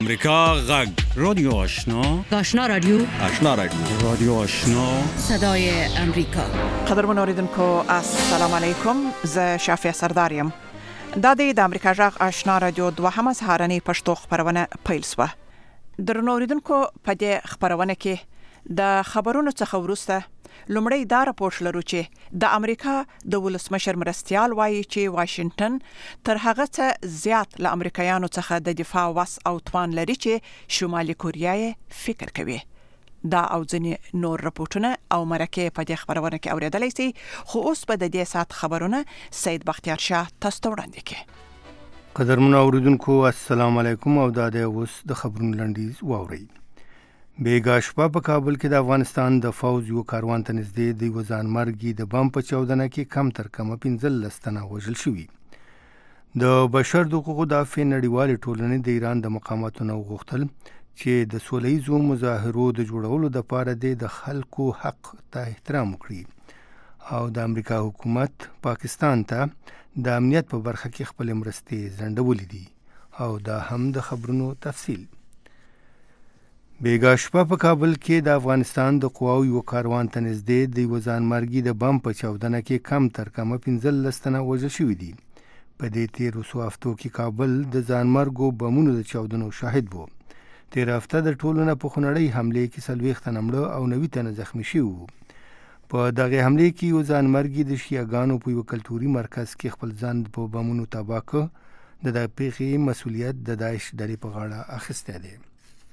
امریکا غږ رادیو آشنا رادیو رادیو آشنا صدای امریکا. قدرمن اوریدونکو السلام علیکم. ز شافیا سرداریم. د امریکا غږ آشنا رادیو دوهمه سهارنی پښتو خبرونه پیل شوه. درنو اوریدونکو په دې خبرونه کې د خبرونو څخه ورسته لومړی دا راپورټ لرو چې د امریکا د ولسمشر مرستيال وایي چې واشنگټن تر هغه څه زیات له امریکایانو څخه د دفاع وس او توان لري چې شمالي کوریا یې فکر کوي. دا او ځینې نور راپورټونه او مرکه په دې خبرونه کې اوریدلای شي، خو اوس په دې سات خبرونه سید بختیار شاه تاسو ته وړاندې کوي. قدرمن اوریدونکو السلام علیکم او دا د اوس د خبرونو لنډیز واوري. بیګا شپه په کابل کې د افغانستان د فوج یو کاروان ته نږدې د وزان مرګي د بم په چاودنه کې کم تر کمه 15 تنه وژل شوي. د بشر د حقوقو دافع نړیوالې ټولنې د ایران د مقاماتو نه غوښتل چې د سولهییزو مظاهرو د جوړولو لپاره د خلکو حق ته احترام وکړي او د امریکا حکومت پاکستان ته د امنیت په برخه کې خپل مرستې ځنډولې دي او دا هم د خبرونو تفصیل. بیګا شپه په کابل کې د افغانستان د قواو یو کاروان ته نږدې د وزان مرګي د بم په چاودنه کې کم تر کمه 15 تنه وژل شوي دي. په دې تیرو څو هفتو کې کابل د ځانمرګو بمونو د چاودنو شاهد وو. تیر هفته د ټولو نه په خونړۍ حملې کې 40 تنه مړه او 90 تنه زخمی شوي وو. په دغه حملې کې یو ځانمرګي د شیعاګانو په یو کلتوري مرکز کې خپل ځان په بمونو تباه کړ. د دې پیښې مسؤلیت د داعش ډلې په غاړه اخیستی دی.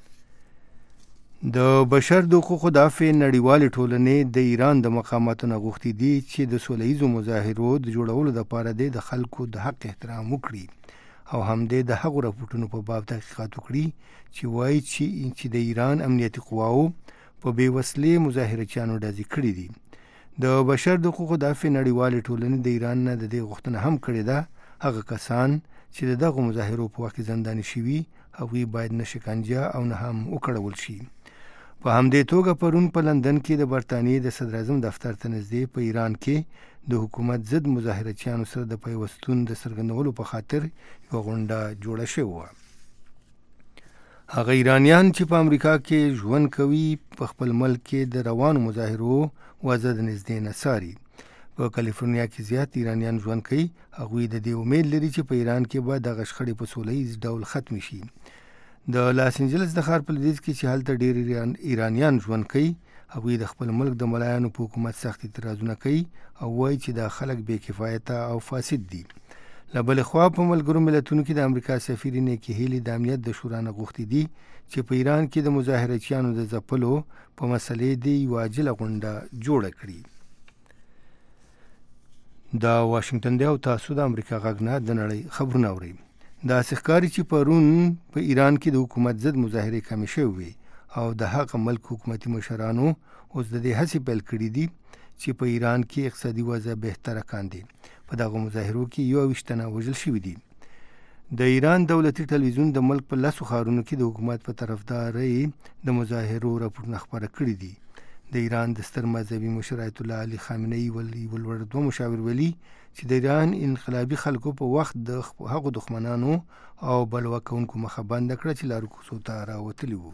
د بشر د حقوقو دافع نړیوالې ټولنې د ایران د مقاماتو نه غوښتي دي چې د سولهییزو مظاهرو د جوړولو لپاره د خلکو د حق احترام وکړي او هم د هغو راپورټونو په باب تحقیقات وکړي چې وایي چې د ایران امنیتي قواو په بې وسلې مظاهرچیانو ډزې کړي دي. د بشر د حقوقو دافع نړیوالې ټولنې د ایران نه د دې غوښتنه هم کړې ده هغه کسان چې دغه مظاهرو په وخت زنداني شوي هغوی باید نه شکنجه او نه هم وکړول شي. په همدې توګه پرون په لندن کې د برطانیې د صدر اعظم دفتر ته نږدې په ایران کې د حکومت ضد مظاهرچیانو سره د پیوستون د څرګندولو په خاطر یوه غونډه جوړه شوې وه. هغه ایرانیان چې په امریکا کې ژوند کوي په خپل ملک کې د روانو مظاهرو وضع د نږدې نه څاري. په کالیفورنیا کې زیات ایرانیان ژوند کوي. هغوی د دې امید لري چې په ایران کې به دغه شخړې په سوله ډول ختم شي. د لاس انجلس د ښار په لویدیځ کې چې هلته ډېر ایرانیان ژوند کوي هغوی د خپل ملک د ملایانو په حکومت سخت اعتراضونه کوي او وایي چې دا خلک بې کفایته او فاسد دي. له بلې خوا په ملګرو ملتونو کې د امریکا سفیر نیکي هیلي د امنیت د شورا نه غوښتي دي چې په ایران کې د مظاهرچیانو د ځپلو په مسلې د یوه عاجله غونډه جوړه کړي. دا واشنګټن دی او تاسو د امریکا غږ نه د نړۍ خبرونه اورئ. دا ښکاري چې پرون په ایران کې د حکومت ضد مظاهرې کمې شوې او د هغه ملک حکومتي مشرانو اوس د دې هڅې پیل کړي دي چې په ایران کې اقتصادي وضع بهتره کاندي. په دغه مظاهرو کې 21 تنه وژل شوي دي. د ایران دولتي ټلویزیون د ملک په 10 ښارونو کې د حکومت په طرفدارۍ د مظاهرو راپورونه خپاره کړي دي. د ایران د ستر مذهبي مشر آیت الله علي خامنه‌ای ولور دوه مشاور ویلي چې د ایران انقلابي خلکو په وخت د هغو دښمنانو او بلوا کوونکو مخه بنده کړه چې لارو کوڅو ته راوتلي وو.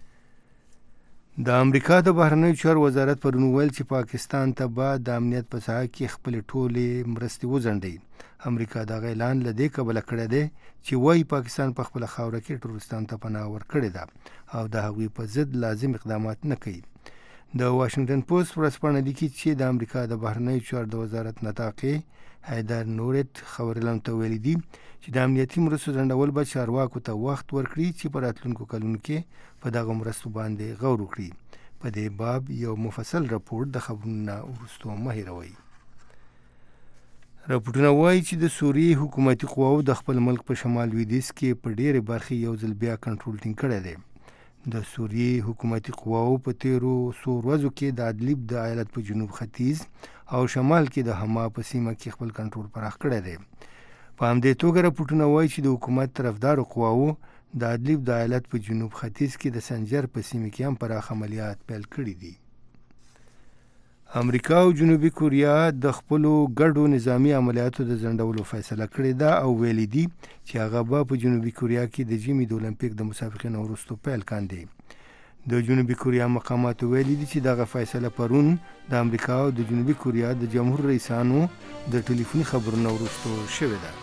د امریکا د بهرنیو چارو وزارت پرون ویل چې پاکستان ته به د امنیت په ساحه کې خپلې ټولې مرستې وځنډوي. امریکا دغه اعلان له دې کبله کړی دی چې وایي پاکستان په خپله خاوره کې ټرورستان ته پناه ورکړې ده او د هغوی په ضد لازم اقدامات نه کوي. د واشنگټن پوسټ ورځپاڼه لیکي چې د امریکا د بهرنیو چارو د وزارت نطاقې حیدر نورت خبريالانو ته ویلي دي چې د امنیتي مرستو ځنډول به چارواکو ته وخت ورکړي چې په راتلونکو کلونو کې په دغه مرستو باندې غور وکړي. په دې باب یو مفصل راپورټ د خبرونو نه وروسته مه هېروئ. راپورټونه وایي چې د سوریې حکومتي قواو د خپل ملک په شمال لویدیځ کې په ډېرې برخې یو ځل بیا کنټرول ټینګ کړی دی. د سوریې حکومتي قواو په تیرو څو ورځو کې د ادلیب د ایالت په جنوب ختیځ او شمال کې د حما په سیمه کې خپل کنټرول پراخ کړی دی. په همدې توګه راپورټونه وایي چې د حکومت طرفدارو قواو د ادلیب د ایالت په جنوب ختیځ کې د سنجر په سیمه کې هم پراخ عملیات پیل کړي دي. امریکا او جنوبي کوریا د خپلو ګډو نظامی عملیاتو د ځنډولو فیصله کړې ده او ویلي دي چې هغه به په جنوبي کوریا کې د ژمي د اولمپیک د مسابقې وروسته پیل کاندي. د جنوبي کوریا مقامات ویلي دي چې دغه فیصله پرون د امریکا او د جنوبي کوریا د جمهور رئیسانو د ټلیفوني خبرونو وروسته شوې ده.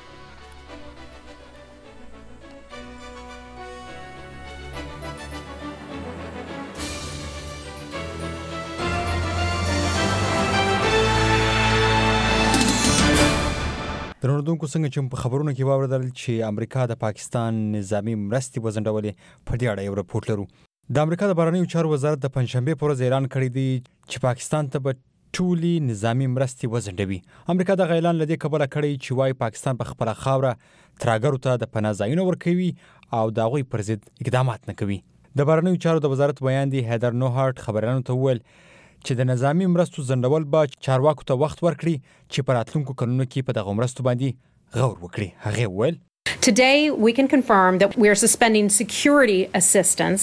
درنوردونکو څنګه چې په خبرونو کې واوریدل چې امریکا د پاکستان نظامی مرستې وځنډولې، په دې اړه یو رپورټ لرو. د امریکا د بهرنیو چارو وزارت د پنځشنبه پر ورځ اعلان کړی دی چې پاکستان ته به ټولې نظامی مرستې وځنډوي. امریکا د اعلان لدې کبله کړی چې وايي پاکستان په خپل خاوره ترهګرو ته د پناه ځایونه ورکوي او د هغوی پر ضد اقدامات نه کوي. د بهرنیو چارو د وزارت بیان دی هیدر نوهارت خبريالانو ته وویل چې د نظامی مرستو ځنډول به چارواکو ته وخت ورکړي چې په راتلونکو کلونو کې په دغه مرستو باندې غور وکړي. هغه وویل Today, we can confirm that we are suspending security assistance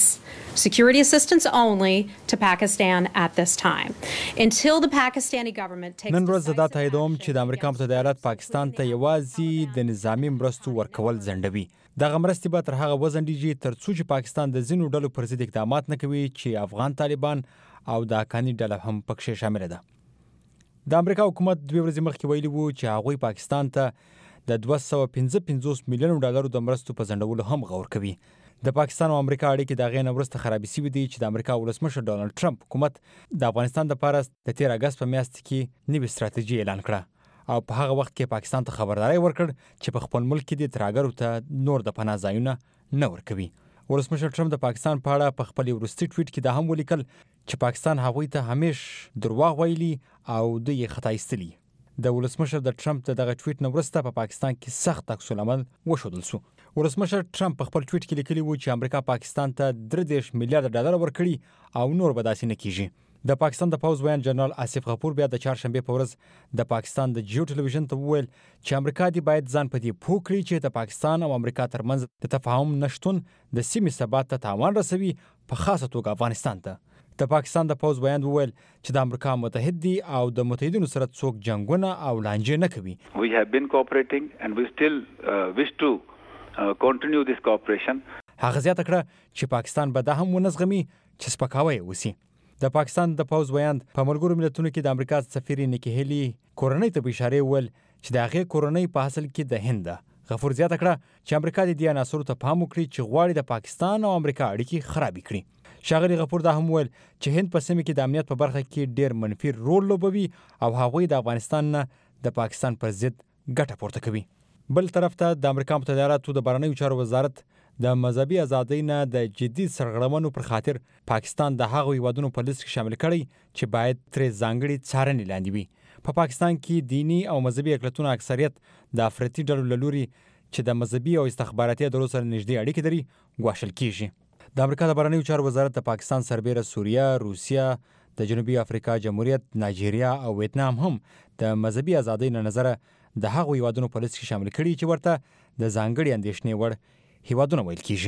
only to Pakistan at this time. Until the Pakistani government takes نن ورځ دا تاییدوم چې د امریکا متحده ایالات پاکستان ته یوازې د نظامی مرستو ورکول ځنډوي. دغه مرستې به تر هغه وځنډیږي تر څو چې پاکستان د ځینو ډلو پر ضد اقدامات نه کوي چې افغان طالبان او د حقاني ډله هم پکې شامل ده. د امریکا حکومت 2 ورځې مخکې ویلي وو چې هغوی پاکستان ته د $255 میلیون د مرستو په ځنډولو هم غور کوي. د پاکستان او امریکا اړیکې د غیر وروسته خرابې شوې دي چې د امریکا ولسمشر ډانلډ ټرمپ حکومت د افغانستان لپاره د 13 اگست په میاشت کې نوې ستراتیژي اعلان کړه او په هغه وخت کې پاکستان ته خبرداري ورکړ چې په خپل ملک کې د ترهګرو ته نور د پناه ځایونه نه ورکوي. ولسمشر ټرمپ د پاکستان په اړه په خپل وروستي ټویټ کې دا هم ولیکل چې پاکستان هغوی ته همیش دروغ ویلي او دوی یې خطا ایستلي. د ولسمشر د ټرمپ دغه ټویټ نه وروسته په پاکستان کې سخت عکس العمل وښودل شو. ولسمشر ټرمپ په خپل ټویټ کې لیکلي وو چې امریکا پاکستان ته $30 میلیارډ ورکړي او نور به داسې نه کیږي. د پاکستان د پوز ویان جنرال آصف غفور بیا د چهارشنبه په ورځ د پاکستان د جیو ټلویزیون ته وویل چې امریکا دی باید ځان په دې پوه کړي چې د پاکستان او امریکا ترمنځ د تفاهم نشټون د سیمې ثبات ته تاوان رسوي، په خاصه توګه افغانستان ته. د پاکستان د پوز بیان وویل چې د امریکا متحد دي او د متحدینو سره څوک جنگونه او لانجې نه کوي. We have been cooperating and we still wish to continue this cooperation. هغه زیاته کړه چې پاکستان به دا هم ونزغمي چې سپکاوی وسی. د پاکستان د پوز بیان په ملګرو ملتونو کې د امریکا سفیر نیکی هیلی کورنۍ ته اشاره وکړه چې د هغې کورنۍ په اصل کې د هند ده. غفور زیاته کړه چې امریکا د دې عناصرو ته پام وکړي چې غواړي د پاکستان او امریکا اړیکې خراب کړي. ښاغلي غفور دا هم ویل چې هند په سیمه کې د امنیت په برخه کې ډیر منفي رول لوبوي او هغوی د افغانستان نه د پاکستان پر ضد ګټه پورته کوي. بل طرف ته د امریکا متحده ایالاتو د بهرنیو چارو وزارت د مذهبي ازادۍ نه د جدي سرغړونو پر خاطر پاکستان د هغو هیوادونو په لیست کې شامل کړي چې باید ترې ځانګړي څارنې لاندې وي. په پاکستان کې دینی او مذهبي اقلیتونو اکثریت د افراطي ډلو له لوري چې د مذهبي او استخباراتي ادارو سره نږدې اړیکې لري ګواښل کیږي. د امریکا د بهرنیو چارو وزارت د پاکستان سربیره سوریه، روسیه، د جنوبي افریقا جمهوریت، نایجیریا او ویتنام هم د مذهبي ازادۍ له نظره د هغو هیوادونو په لیست کې شامل کړي چې ورته د ځانګړي اندېښنې وړ هیوادونه ویل کیږي.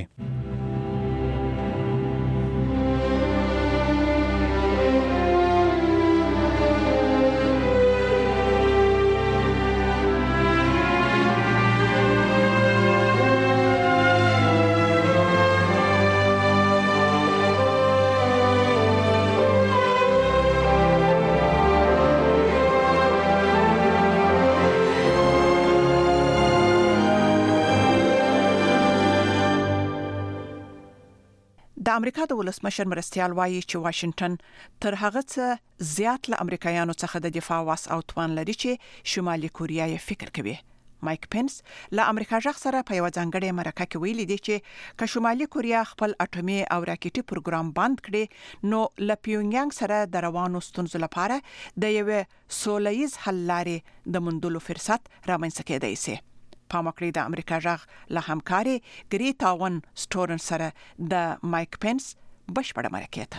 د امریکا د ولسمشر مرستیال وایي چې واشنگټن تر هغه څه زیات له امریکایانو څخه د دفاع واس او توان لري چې شمالي کوریا یې فکر کوي. مایک پنس له امریکا ځخ سره په یو ځانګړي مرکه کې ویلي دی چې که شمالي کوریا خپل اټومي او راکټي پروګرام بند کړي نو له پیونګیانګ سره د روانو ستونزو لپاره د یو سولهییز حل لارې د موندلو فرصت رامنځته کېدای شي. پامکړی د امریکا ځخ له همکاري ګریټاون سټورن سره د مایک پنس بشپړه مرکه ته.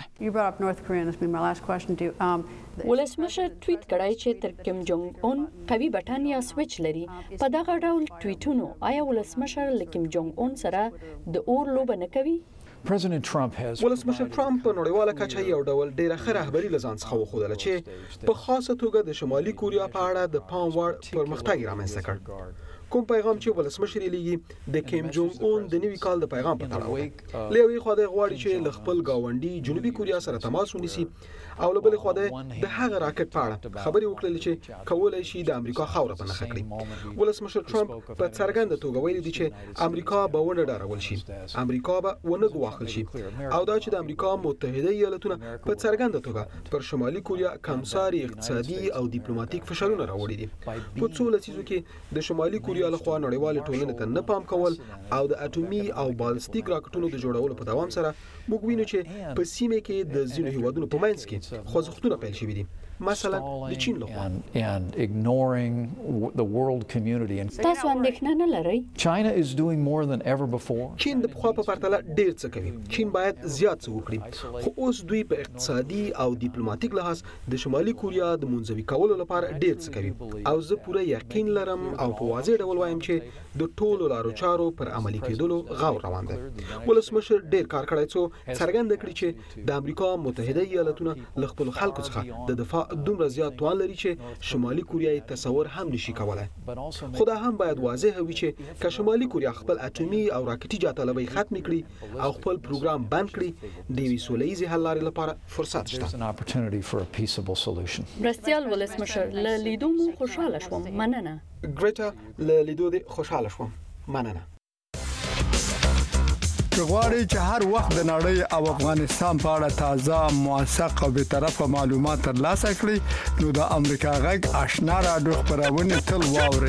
ولسمشر ټویټ کړی چې تر کیم جونګ اون قوي بټن یا سویچ لري. په دغه ډول ټویټونو آیا ولسمشر له کیم جونګ اون سره د اور لوبه نه کوي؟ ولسمشر ټرمپ په نړیواله کچه یو ډول ډیره ښه رهبري لزان څخه وښودله چې په خاصه توګه د شمالي کوریا په اړه د پام وړ پرمختګ رامنځته کړ. کوم پیغام چې ولسمشر یې لیږي د کیم جونګ اون د نوي کال د پیغام په تړاو له یوې خوا د غواړي چې ل خپل گاونډي جنوبي کوریا سره تماس ونیسي او له بلې خوا د هغه راکټ په اړه خبرې وکړلې چې کولای شي د امریکا خاوره په نښه کړي. ولسمشر ټرمپ په څرګنده توګه ویلي دی چې امریکا به ونه ډارول شي، امریکا به ونه ګواښل شي او دا چې د امریکا متحده ایالاتونه په څرګنده توګه پر شمالي کوریا کمساري اقتصادي او ډیپلوماټیک فشارونه راوړي دي. په څو لسیزو کې د شمالي کوریا لخوا نړیواله ټولنې ته نه پام کول او د اټومي او بالستیک راکټونو د جوړولو په دوام سره موږ وینو چې په سیمه کې د ځینو هیوادونو په منځ کې خوځښتونه پیل شوي دي، مثلا د چین لخوا. تاسو اندېښنه نه لرئ؟ چین د پخوا په پرتله ډېر څه کوي. چین باید زیات څه وکړي، خو اوس دوی په اقتصادي او ډیپلوماټیک لحاظ د شمالي کوریا د منځوي کولو لپاره ډېر څه کوي او زه پوره یقین لرم او په واضح ډول وایم چې د ټولو لارو چارو پر عملي کېدلو غور روان دی. ولسمشر ډېر کار کړی څو څرګنده کړي چې د امریکا متحده ایالاتونه له خپلو خلکو څخه د دفاع دومره زیات توان لري چې شمالي کوریا یې تصور هم نشي کولای. خو دا هم باید واضح وي چې که شمالي کوریا خپل اټومي او راکټي جاټلبۍ ختم کړي او خپل پروګرام بند کړي، د یوې سوله ییزې حل لارې لپاره فرصت شته. مرستیال ولسمشر له لیدو مو خوشحاله شوم. مننه. ګریټا له لیدو دې خوشحاله شوم. مننه. غواړئ چې هر وخت د نړۍ او افغانستان په اړه تازه، موثق او بی‌طرفه معلومات ترلاسه کړئ نو د امریکا غږ آشنا رادیو خبرونه تل واورئ.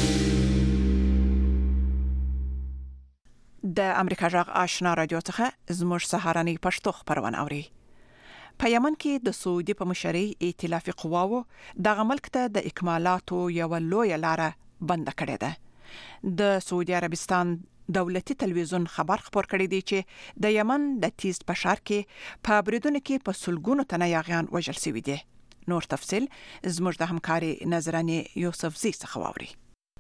د امریکا غږ آشنا رادیو څخه زموږ سهارنی پښتو خبرونه اوري. په یمن کې د سعودي په مشرۍ ائتلافي قواوو د ملک ته د اکمالاتو یو لوی لار بند کړې ده. د سعودي عربستان دولتي تلویزیون خبر خبر کړی دی چې د یمن د تیز په ښار کې په بریدونو کې په سلګونو تنه یاغیان وژل شوي دي. نور تفصيل زموږ د همکاري نظرانه یوسف زی څخه واوري.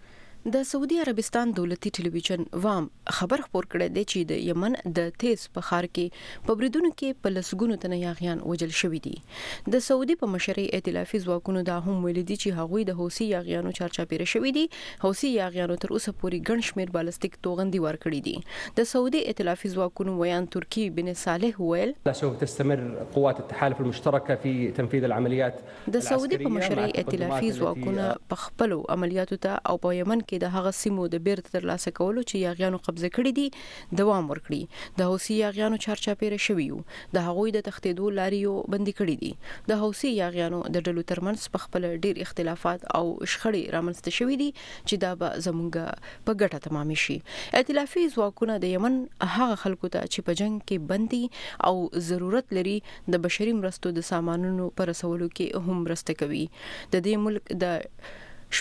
د سعودي عربستان دولتي ټلویزیون وام خبر خبر کړی دی چې د یمن د تیز په ښار کې په بریدونو کې په لسګونو تنه یاغیان وژل شوي دي. د سعودي په مشرۍ ائتلافي ځواکونو دا هم ویلي دي چې هغوی د حوثي یاغیانو چارچاپیره شوي دي. حوثي یاغیانو تر اوسه پورې ګڼ شمېر بالستیک توغندي ورکړي دي. د سعودي ائتلافي ځواکونو ویان ترکی بن صالح ویل سوف تستمر قوات التحالف المشتركه في تنفيذ العمليات. د سعودي په مشرۍ ائتلافي ځواکونو په خپل عملیاتو ته او په یمن کې د هغه سیمو د بیرته ترلاسه کولو چې یاغیانو قبضه کړي دي دوام ورکړي. د حوثي یاغیانو چارچاپیره شوي وو، د هغوی د تښتېدو لاریو بندي کړي دي. د حوثي یاغیانو د ډلو ترمنځ په خپل ډیر اختلافات او شخړې رامنځته شوي دي چې دا به زمونږ په ګټه تمام شي. ائتلافي ځواکونه د یمن هغه خلکو ته چې په جنگ کې بندي او ضرورت لري د بشري مرستو د سامانونو پر رسولو کې هم مرسته کوي. د دې ملک د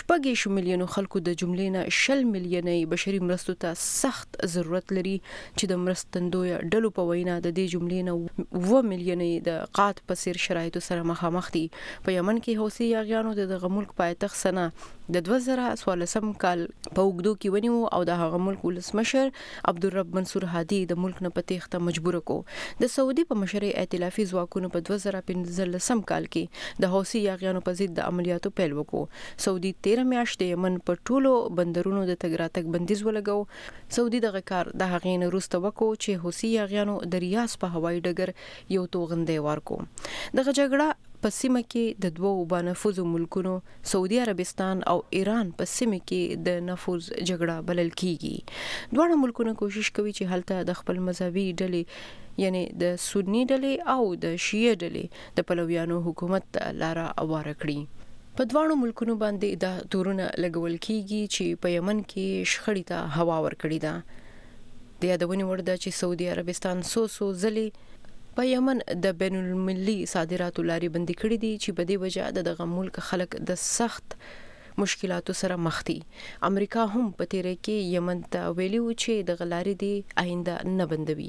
6 ملیونو خلکو د جملې نه 10 ملیونې بشري مرستو ته سخت ضرورت لري چې د مرستندوی ډلو په وینا د دې جملې نه 2 ملیونې د قات په سیر شرایطو سره مخامخ دي. په یمن کې حوثي یاغیانو د ملک پایتخت سنا د 2014 کال په اوګدو کې ونیو او د هغه ملک ولسمشر عبدالرب منصور هادي د ملک نه په تېښته مجبور کو. د سعودي په مشرۍ ائتلافي ځواکونو په 2015 کال کې د حوثي یاغیانو په ضد د عملیاتو پیل وکړو. سعودي 13 میاشتې یمن په ټولو بندرونو د تګ راتګ بندیز ولګاو. سعودي دغه کار د هغې نه وروسته وکړو چې حوثي یاغیانو د ریاض په هوایي ډګر یو توغندی ورکو. دغه جګړه په سیمه کې د دوو بانفوذو ملکونو سعودي عربستان او ایران په سیمه کې د نفوذ جګړه بلل کیږي. دواړه ملکونه کوشش کوي چې هلته د خپل مذهبي ډلې یعنی د سنی ډلې او د شیعه ډلې د پلویانو حکومت لاره اواره کړي. په دواړو ملکونو باندې دا تورونه لګول کیږي چې په یمن کې شخړې ته هوا ورکړې ده. د یادونې وړ ده چې سعودي عربستان سو ځلې په یمن د بین المللي صادراتو لارې بندي کړې دي چې په دې وجه دغه ملک خلک د سخت مشکلاتو سره مخ دي. امریکا هم په تیره کې یمن ته ویلي و چې د غلارې دی آینده نه بندوي.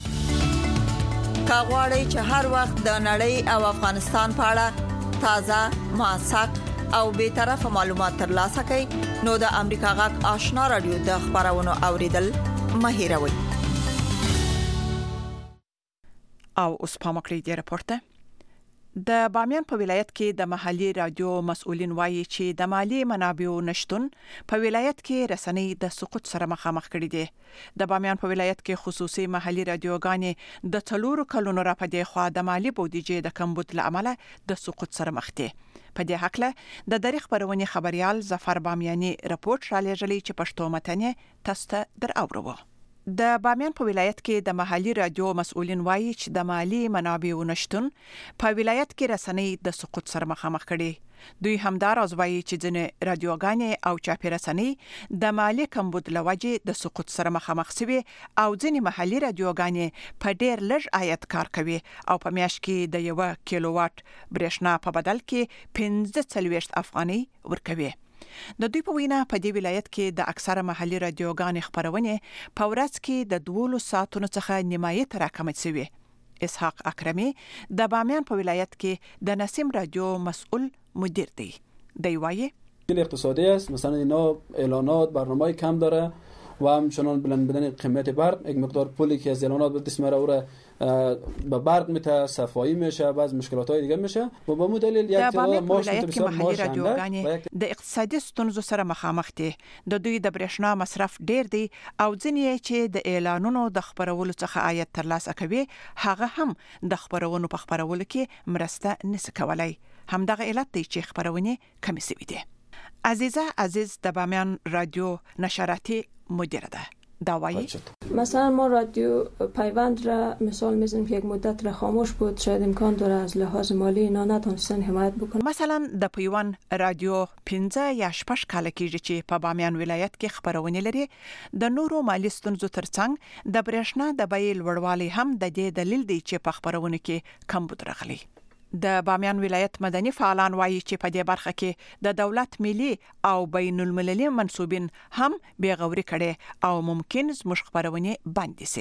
کاغوري چې هر وخت د نړۍ او افغانستان په اړه تازه، موثق او بی‌طرفه معلومات ترلاسه کړئ نو د امریکا غږ آشنا رادیو د خبرونو اوریدل مه هیروئ. او اوس پام کړی دی راپورته. د بامیان په ولایت کې د محلي رادیو مسؤلین وایي چې د مالی منابعو نشټون په ولایت کې رسنۍ د سقوط سره مخامخ کړي دي. د بامیان په ولایت کې خصوصي محلي رادیوګانې د 4 کلونو را پدې خوا د مالی بودیجې د کمبود لامل د سقوط سره مخ دي. په دې حق له د دریغ پرونی خبريال ظفر بامیاني رپورت را لېږلی چې پښتو متن تاسو ته در اورو. د بامیان په ولایت کې د محلي رادیو مسؤلین وایي چې د مالی منابعو نشټون په ولایت کې رسنۍ د سقوط سره مخامخ کړي. دوی همداراز وایي چې ځینې رادیوګانې او چاپي رسنۍ د مالی کمبود لوجې د سقوط سره مخامخ شوي او ځینې محلي رادیوګانې په ډېر لږ عاید کار کوي او په میاشت کې د 1 کیلو واټ برېښنا په بدل کې 45 افغانۍ ورکوي. د دوی په وینا په دې ولایت کې د اکثره محلي رادیوګانې خبرونه په ورځ کې د 12 ساعتونو څخه نیمایي تر کم شوي. اسحاق اکرمی د بامیان په ولایت کې د نسیم رادیو مسؤل مدیر دی. دی وایي اقتصادی است، مثلا اینا اعلانات برنامه‌ای کم داره و همچنان بلند بدن قیمت برق، یک مقدار پولی که از اعلانات به دست میاره او به برق میته صفایی میشه، بعض مشکلات‌های دیگه میشه و به مو دلیل یک تعداد ماش بسیار ماشنده د اقتصادي ستونزو سره مخامخ دي. د دوی د برېښنا مصرف ډیر دی او ځینې چې د اعلانونو د خبرولو څخه عاید ترلاسه کوي هغه هم د خبرونو په خبرولو کې مرسته نشي کولای. همدغه علت دی چې خبرونه کمی شوي دي. عزیزه عزیز د بامیان رادیو نشراتي مدیره ده. داوایی مثلا ما رادیو پیوند را مثال میزنیم که یک مدت را خاموش بود، شاید امکان داره از لحاظ مالی اینا نتونستن حمایت بکنن. مثلا د پیوند رادیو 15 یا 6 کال کېږي چې په بامیان ولایت کې خبرونه لري. د نورو مالی ستونزو ترڅنګ د برېښنا د بیې لوړوالی هم د دې دلیل دی چې په خبرونه کې کمبود راغلی. د بامیان ولایت مدني فعالان وایي چې په دې برخه کې د دولت ملي او بین المللي منسوبین هم بیغوري کړي او ممکن زموږ خبرونه بند شي.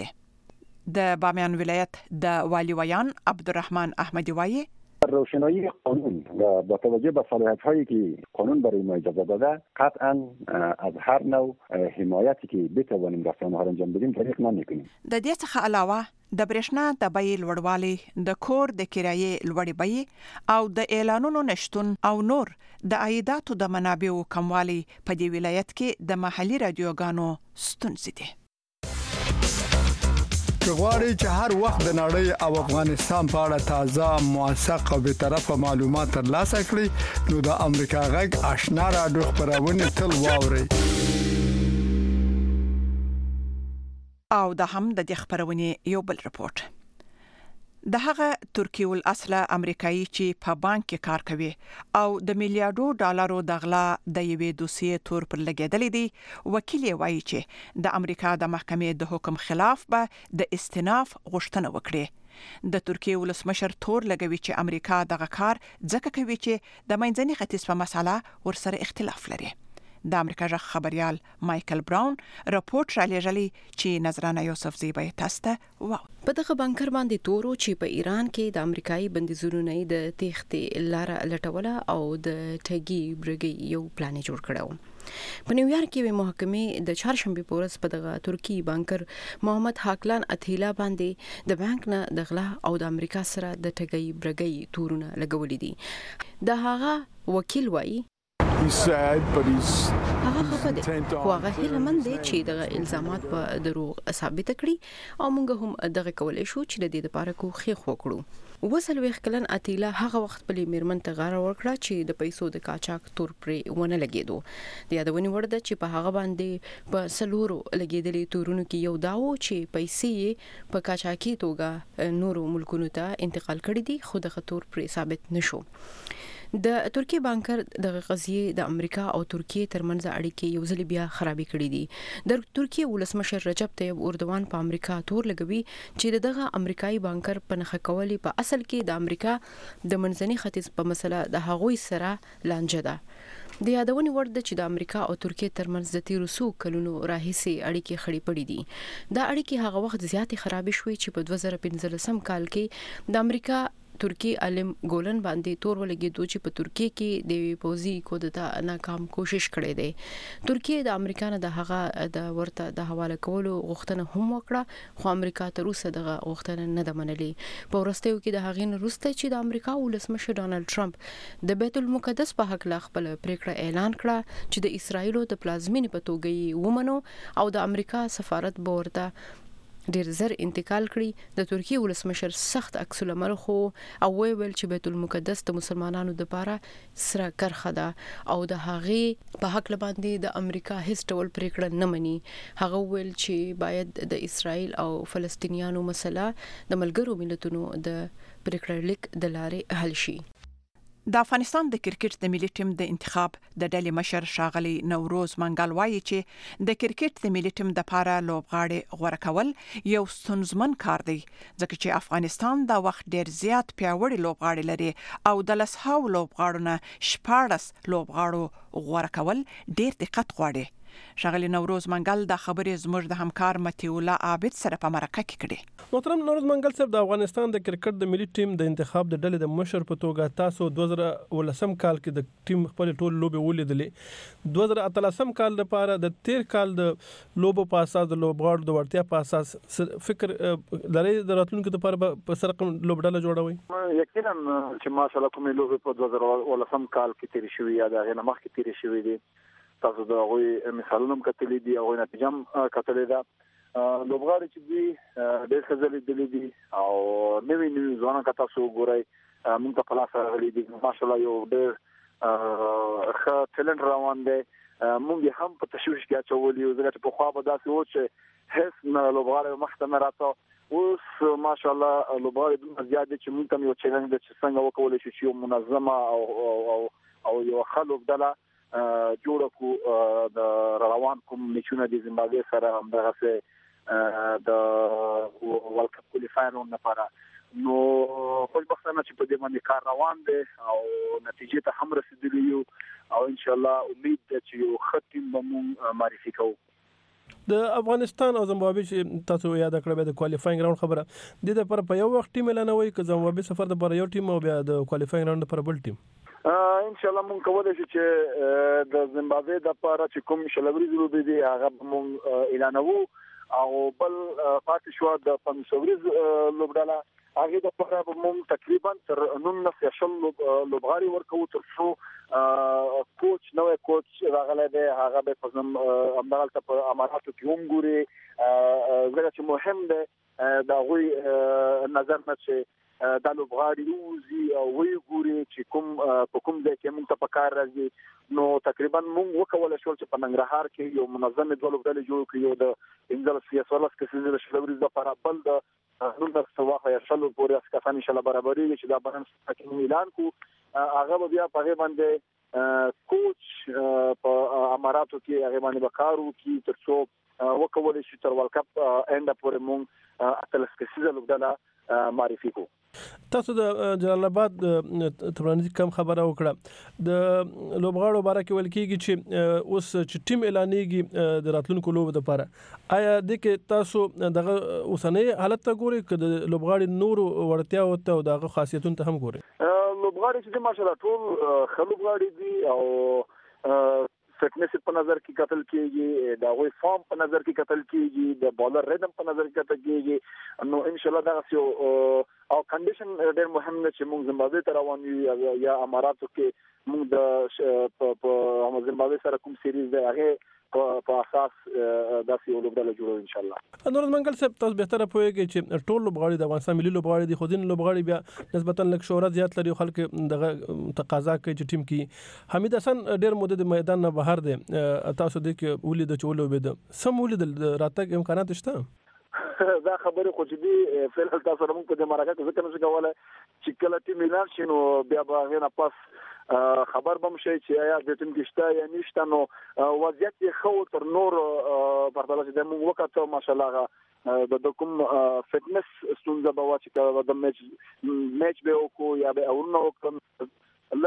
د بامیان ولایت د والی ویان عبدالرحمن احمدی وایي روشنایی قانون و با توجه به صلاحیت‌هایی که قانون برای ما اجازه داده قطعا از هر نوع حمایتی که بتوانیم رسانه‌ها را انجام بدیم دریغ نمی‌کنیم. د دې څخه علاوه د برېښنا د بیې لوړوالی، د کور د کرایې لوړې بیې او د اعلانونو نشټون او نور د عایداتو د منابعو کموالی په دې ولایت کې د محلي رادیوګانو ستونزې دي. غواړئ چې هر وخت د نړۍ او افغانستان په اړه تازه، موثق او بی‌طرفه معلومات ترلاسه کړئ نو د امریکا غږ آشنا رادیو خبرونه تل واورئ. او د هم د خبرونه یو بل رپورت. د هغه ترکیه الاصله امریکایي چې په بانک کې کار کوي او د میلیارډو ډالرو د غلا د یوې دوسیې تور پر لګیدلې دي، وکیل یې وایي چې د امریکا د محکمې د حکم خلاف به د استئناف غوښتنه وکړي. د ترکیه ولسمشر تور لګوي چې امریکا دغه کار ځکه کوي چې د منځني ختیځ په مسله ورسره اختلاف لري. د امریکا ژغ خبريال مايكل براون رپورت را لېږلی چې نظرانه یوسف زیبا تاسو ته واو. په دغه بانکر باندې تورو چې په ایران کې د امریکایي بندیزونو د تېښتې لار لټوله او د ټګي برګي یو پلان جوړ کړو. په نیویارک کې محکمې د چهارشنبه په ورځ په دغه ترکی بانکر محمد حاکلان اتیلا باندې د بانک نه د غلا او د امریکا سره د ټګي برګي تورونه لګولې دي. د هغه وکیل وایي هغه خفه دي خو هغه هیله مند دي چې دغه الزامات په دروغ ثابت کړي او موږ هم دغه کولای شو چې د دې لپاره کوښښ وکړو. وسلويخ کلن اتیلا هغه وخت په میرمن ته غاړه ورکړه چې د پیسو د قاچاق تور پرې ونه لګیدو. د یادونې وړ ده چې په هغه باندې په سلورو لګیدلې تورونو کې یو داو چې پیسې په قاچاقي توګه نورو ملکونو ته انتقال کړي دي خو دغه تور پرې ثابت نشو. د ترکیه بانکر د قضیې د امریکا او ترکیه ترمنځ اړیکې یو ځل بیا خرابې کړې دي. د ترکیه ولسمشر رجب طیب اردوغان په امریکا تور لګوي چې دغه امریکایي بانکر په نخښه کولې په اصل کې د امریکا د منځني ختیځ په مسله د هغوی سره لانجه ده. د یادونې وړ ده چې د امریکا او ترکیه ترمنځ د تیرو څو کلونو راهیسې اړیکې خړې پړې دي. دا اړیکې هغه وخت زیاتې خرابې شوې چې په 2015 کال کې د امریکا ترکی علم ګولن باندې تور ولګېدو چې په ترکیه کې د پوزي کودتا ناکام کوشش کړی دی ترکیه د امریکا نه د هغه د ورته د حواله کولو غوښتنه هم وکړه خو امریکا تر اوسه دغه غوښتنه نه ده منلې په ورستیو کې د هغې نه وروسته چې د امریکا ولسمشر ډانلډ ټرمپ د بیت المقدس په حق لا خپل پریکړه اعلان کړه چې د اسرایل د پلازمینې په توګه یې ومنو او د امریکا سفارت به ورته ډیر زر انتقال کړي د ترکیه ولسمشر سخت عکس العمل خو او ویل چې بیت المقدس د مسلمانانو لپاره سره کرخه ده او د هغې په حق باندې د امریکا هیڅ ډول پریکړه نه مني هغه ویل چې باید د اسرایل او فلسطینیانو مسله د ملګرو ملتونو د پریکړه لیک د لارې حل شي د افغانستان د کرکټ د ملي ټیم د انتخاب د ډلې مشر شاغلي نوروز منګل وایي چې د کرکټ د ملي ټیم د لپاره لوبغاړي غوړه کول یو ستونزمن کار دی ځکه چې افغانستان د وخت ډیر زیات پیاوړي لوبغاړي لري او د لسهاو لوبغاړو نه 14 لوبغاړو غوړه کول ډیر دقت غواړي شاغلي نوروز منګل د خبرې زموږ د همکار متیولا عابد سره په مرکه کې کړي محترم نوروز منګل صاحب د افغانستان د کرکټ د ملي ټیم د انتخاب د ډلې د مشر په توګه تاسو 2019 کال کې د ټیم خپل ټول لوبي ولیدلې 2013 کال لپاره د 13 کال د لوبو په اساس د لوبغاړو د ورتیا په اساس فکر لري د راتلونکو لپاره په سرقم لوبډاله جوړوي یقینا چې ماشاءالله کومې لوبي په 2019 کال کې تیر شوی یا د غنمخ کې تیر شوی دي تاسو د غوي مثالونه کتلې دي او نتیجه کتلې ده لوبغاړي چې دي د خزلې دي دي او نوې ځوان کا تاسو ګورئ موږ په خلاص غلي دي ماشاءالله یو ډېر ښه ټیلنټ روان دي موږ هم په تشویش کې اچولې او زه په خوا به داسې و چې هیڅ نه لوبغاړي مخته نه راځي اوس ماشاءالله لوبغاړي د زیات دي چې موږ ته یو چیلنج د څنګه وکولای شو چې منظمه او یو خلک دله جوړ کو د روان کوم نشونه د زمبابوې سره همدغه سه د ورلد کپ کوالیفایر لپاره نو خوشبختانه چې په دې باندې کار روان دی او نتیجې ته هم رسیدلی یو او ان شاء الله امید ده چې یو ختم به مون معرفي کوو د افغانستان او زمبابوې چې تاسو یاد کړئ د کوالیفاینګ راوند خبره د دې لپاره په یو وخت ټیم اعلانوي چې زمبابوې سفر د پر یو ټیم او بیا د کوالیفاینګ راوند پر بل ټیم ان شاء الله مونږ کولای شو چې د زمبابوې د لپاره چې کوم شلوري لوبې دي هغه مونږ اعلانوو او بل پاتې شو د 500 لوبډاله هغه د لپاره مونږ تقریبا تر 19 لوبغاړي ورکو تر څو کوچ نوې کوچ راغلی دی هغه به په همدغه په اماراتو کې هم ګوري زګر چې مهم دی دا غوي نظر نه چې د لوبغاړي اوزي او وی ګوري چې کوم په کوم ځای کې موږ ته پکار راځي نو تقریبا موږ وکولای شو چې په ننګرهار کې یو منظم ډلې جوړ کړو د انګلیس سیاسولس کې د شلوري لپاره بل د نور سواخه یا شلو پورې اسکافان ان شاء الله برابرۍ چې دا برن سکه اعلان کو هغه بیا په باندې کوچ په اماراتو کې هغه باندې وکارو کې تر څو وکولای شو تر ورلد کپ انده پورې موږ اتلس کې سیزه معرفي کو تاسو د جلال آباد ترانزیت کم خبره وکړه د لوبغاړو باره کې ویل کېږي چې اوس چې ټیم اعلانېږي د راتلونکو لوبو لپاره آیا د کې تاسو دغه اوسنۍ حالت ته ګورئ که د لوبغاړي نور وړتیاو ته او دغه خاصیتونو ته هم ګورئ لوبغاړي چې ماشاءالله ټول ښه لوبغاړي دي او فټنس په نظر کې کتل کېږي دا غوي فارم په نظر کې کتل کېږي د بالر ریدم په نظر کې کتل کېږي نو ان شاء الله دا یو او کنډیشن ډېر مهم نه چې موږ زمبابوې ته روان یو یا اماراتو کې موږ د په زمبابوې سره کوم سیریز دی هغه په اساس داسې یو لوبډاله جوړو ان شاء الله نور منګل صاحب تاسو به تر پوهیږئ چې ټول لوبغاړي د افغانستان ملي لوبغاړي دي خو ځین لوبغاړي بیا نسبتا لږ شهرت زیات لري خلک دغه تقاضا کوي چې ټیم کې حمید حسن ډېر مدد میدان نه بهر دی تاسو د کې ولید چولو بده سم ولید راتګ امکانات شته دا خبره خو چې دی فعلا تاسو موږ په دې مرکه کې ذکر نشو کولای چې کله ټیم اعلان شي نو بیا به غوښنه پاس خبر بم شي چې یا د ټیم کې شته یا نشته نو وضعیت یې خو تر نور پرتله چې موږ وکړو ماشاءالله د کوم فټنس ستونزه به واچي چې د میچ به وکړو یا به اورنه وکړو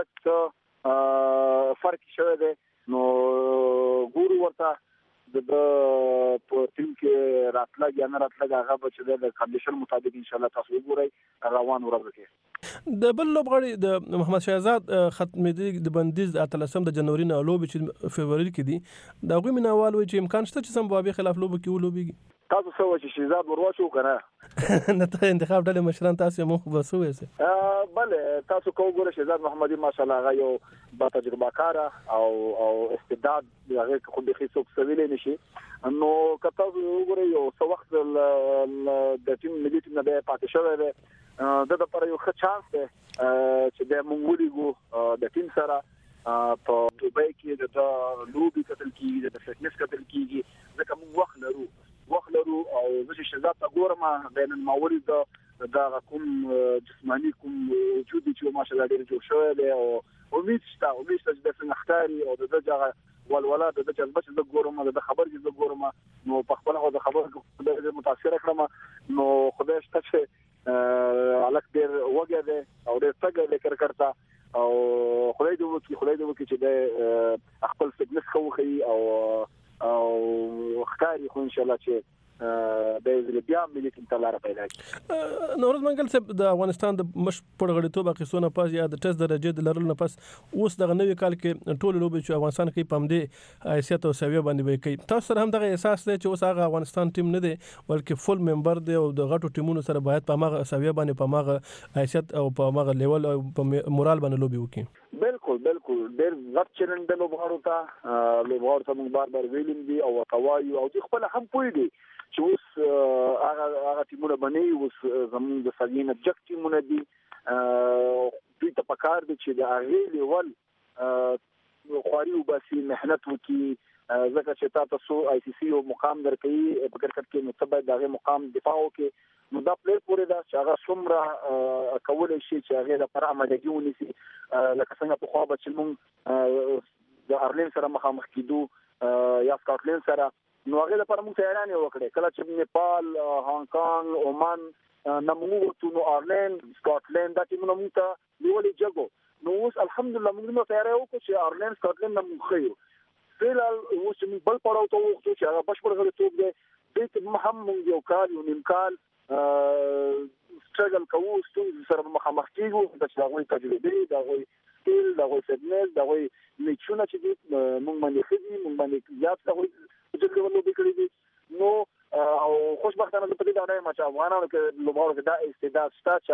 لکه فرق شوی دی نو ګورو ورته د په ټیم کې راتلګ یا نه راتلګ هغه به چې د کنډیشن مطابق ان شاء الله تاسو وګورئ روان ورځ کې د بل لوبغاړي د محمد شهزاد ختمېدل د بندیز 13 د جنوري نه لوبې چې فبرवरी کې دي دا غوښمه نوال وي چې امکان شته چې زمبابوې خلاف لوب کې ولوبيږي تاسو څه وایي چې شهزاد ورواچو کنه نه ته انتخاب ډلې مشران تاسو مو بسوي سه بله تاسو کو ګوره شهزاد محمدي ماشاءالله هغه یو با تجربه کار او استعداد هغه خو به هیڅ څه ویلې نشي نو کته وګوره یو څو وخت د ټیم ملي ټیم نه پاتې شوی دی د لپاره یو ښه چانس دی چې د مونږ د ټیم سره په دوبۍ کې د لوبي کتل کیږي د فټنس کتل کیږي ځکه موږ وخت لرو او زه شهزاد ته ګورم بین الماوري دا کوم جسماني کوم وجود چې ماشاءالله ډېر جوړ شوی دی او امید شته چې د سنختاري او د دغه ولولا د جذبه چې د ګورم د خبر چې د ګورم نو په خپل د خبر د متاثر کړم نو خدای شته چې الک ډېر وګه دی او ډېر څنګه لیکر کرتا او خدای دې وکړي چې د خپل فټنس خوخي او ښکاری خو ان شاء الله چې د بیا ملي ټیم ته لار پیدا کړي نورز منګل صاحب د افغانستان د مش پړغړیتوب اخیستونه پاس یا د ټیسټ درجه د لرلو نه پاس اوس د نوې کال کې ټول لوبې چې افغانستان کې پمدې حیثیت او سویه باندې وي کوي تاسو سره هم دغه احساس دی چې اوس هغه افغانستان ټیم نه دی بلکې فل ممبر دی او د غټو ټیمونو سره باید په ماغه سویه باندې په ماغه حیثیت او په ماغه لیول او په مورال باندې لوبي وکړي بالکل ډېر غټ چیلنج د لوبغاړو ته موږ بار ویلم دي او توایو او خپل هم پوي دي چې اوس هغه ټیمونه باندې اوس زموږ د ساګین ابجکټ ټیمونه دي دوی ته پکار دي چې د هغه لیول خواري او باسي مهنت وکي ځکه چې تاسو آی سی سی او مقام درکې په کرکټ کې متبع دغه مقام دفاع وکي نو دا پلیئر پورې دا چې هغه څومره کولای شي چې هغه د پر آمادګي ونیسي لکه څنګه په خوا به چې موږ د ارلین سره مخامخ کیدو یا سکاټلند سره نو هغه لپاره موږ تیارانه وکړه کله چې نیپال هانګ کانګ عمان نمو تو نو ارلین سکاټلند دا ټیمونه موږ ته نیولې جګو نو اوس الحمدلله موږ نو تیارې وکړو چې ارلین سکاټلند نمو خيو فعلا اوس موږ بل پړاو ته وختو چې هغه بشپړ غلطوب دی دې هم موږ یو کال یو نیم کال سټرګل کوو ستونزې سره مخامخ کیږو د هغوی تجربه د هغوی سکیل د هغوی فټنس د هغوی میچونه چې موږ باندې خدي موږ باندې زیات هغوی چې ولو بکړي دي نو او خوشبختانه په دې ډول ما چې افغانانو کې لوبغاړو کې دا استعداد شته چې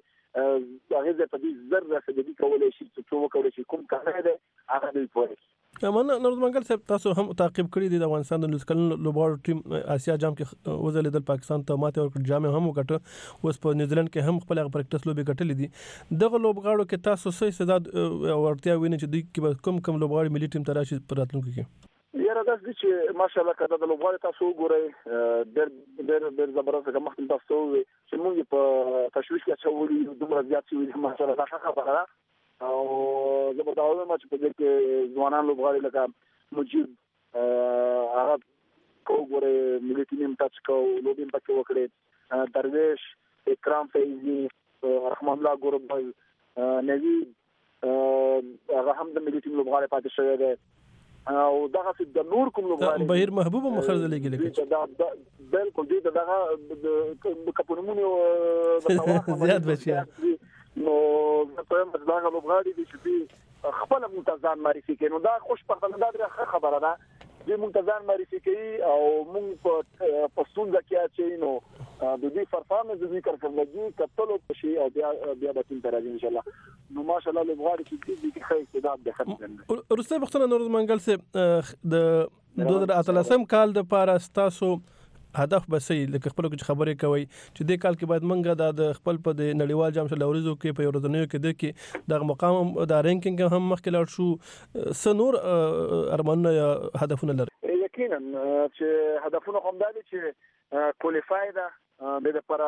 هغه په دې ذره سدي کولای شي چې څو کولای شي کوم کار دی هغه دی پوهه من نورز منګل صاحب تاسو هم تعقیب کړی دی د افغانستان د لوسکلن لوبغاړو ټیم آسیا جام کې وزلیدل پاکستان ته ماته ورکړ جام هم وکړه اوس په نیوزیلند کې هم خپل پریکټس لوبي ګټلې دي دغه لوبغاړو کې تاسو څه استعداد ورتیا وینئ چې دوی کې کوم لوبغاړي ملي ټیم ته راشي پر راتلونکي کې یاره دا چې ماشاءالله کله د لوبغاړي تاسو وګورئ ډېر زبردست کوم تاسو چې موږ په تشویش کې چولې دومره زیات شي ماشاءالله دا خبره ده او زبرداوی ما چې په دې کې ځوانان لوبغاړي لکه مجید هغه وګوره ملي ټیم ټچ کو لوبي پکې وکړي درویش اکرام فیضی رحمان الله ګوربای نوید هغه هم د ملي ټیم لوبغاړي پاتې شوی دی او دغه د نور کوم لوبغاړي بهیر محبوب مخرز لګي دا بالکل دي دغه کپونمونو زیات بچي نو په مزداغه لوبغاړي دي چې خپل منتظم معرفي کوي نو دا خوش پختګان دا خبره ده چې منتظم معرفي کوي او موږ په پښتون ځکه چې نو د دې پرفارمنس د ذکر کړل کتلو شي او بیا به تیم تر ان شاء الله نو ماشاءالله لوبغاړي چې دې ښه استعداد ده خدمت ورسته بختونه نورز منګل صاحب د 2013 کال د پاره تاسو هدف بسې لکه خپل کې خبرې کوي چې د کال کې باید منګه د خپل په د نړیوال جام شلوريزو کې په ورځنیو کې د کې د مقام د رینکینګ هم مخکې لاړ شو سنور ارمانونه یا هدفونه لري یقینا چې هدفونه هم دي چې کوالیفای ده د لپاره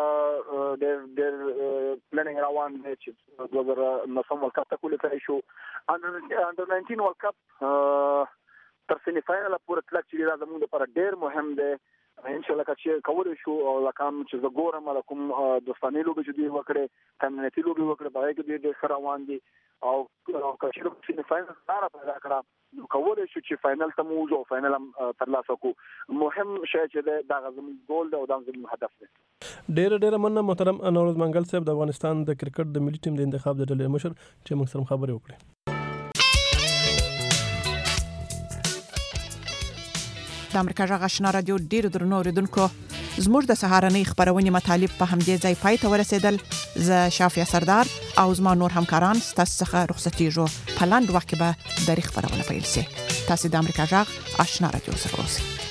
د پلانینګ روان دي چې 2019 ورلد کپ ته کوالیفای شو انډر 19 ورلد کپ تر سیمی فائنل پورې تلک چې دا زموږ لپاره ډېر مهم دی ان شاء الله چې کول شو او لکه چې زګورم لکم دوستانه لوبي چې دی وکړي کمیونټي لوبي وکړي باید دې خروان دي او کچېرو چې فائنل سره پیدا کړه نو کول شو چې فائنل ته موږ او فائنل ترلاسه کو مهم شی چې دا غزم ګول او دا غزم هدف دی. ډېر مننه محترم نوروز منګل صاحب د افغانستان د کرکټ د ملي ټیم د انتخاب د ډلې مشر چې موږ سره خبرې وکړې. د امریکا غږ آشنا رادیو ډیرو درنو اوریدونکو زموږ د سهارنۍ خبرونه مطالب په همدې ځای پای ته ورسېدل. زه شافیا سردار او زما نور همکاران ستاسو څخه رخصتېږو. په لاندې وخت کې به د خبرونه پیل شي. تاسو د امریکا غږ آشنا رادیو سره اوسئ.